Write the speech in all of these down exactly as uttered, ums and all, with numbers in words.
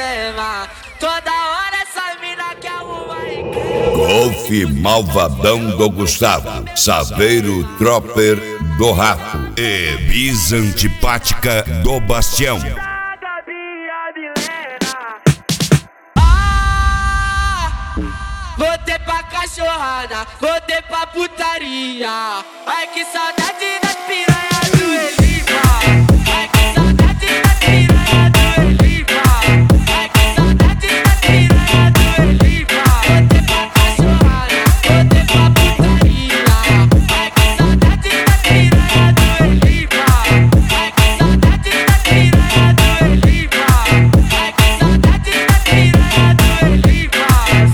problema. Toda hora essa mina quer arrumar encrenca. Golfe Malvadão do Gustavo, Saveiro Tropper do Rato e Bis Antipática do Bastião. Voltei pra cachorrada, voltei pra putaria. Ai que saudade das piranhas do Elipa. Ai que saudade das piranhas do Elipa. Ai que saudade das piranhas do Elipa. Voltei pra cachorrada, voltei pra putaria. Ai que saudade das piranhas do Elipa. Ai que saudade das piranhas do Elipa. Ai que saudade das piranhas do Elipa.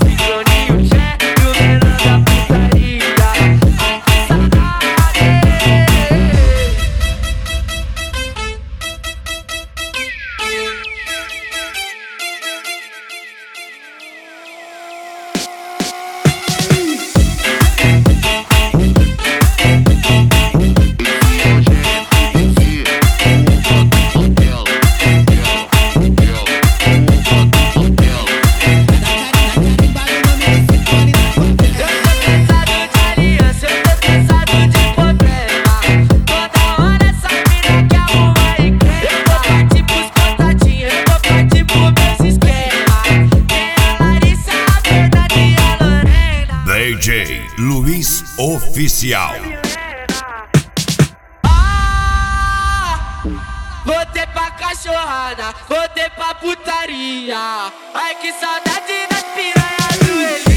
D J Luiz Oficial. Ah, voltei pra cachorrada, voltei pra putaria. Ai que saudade das piranhas do Eli.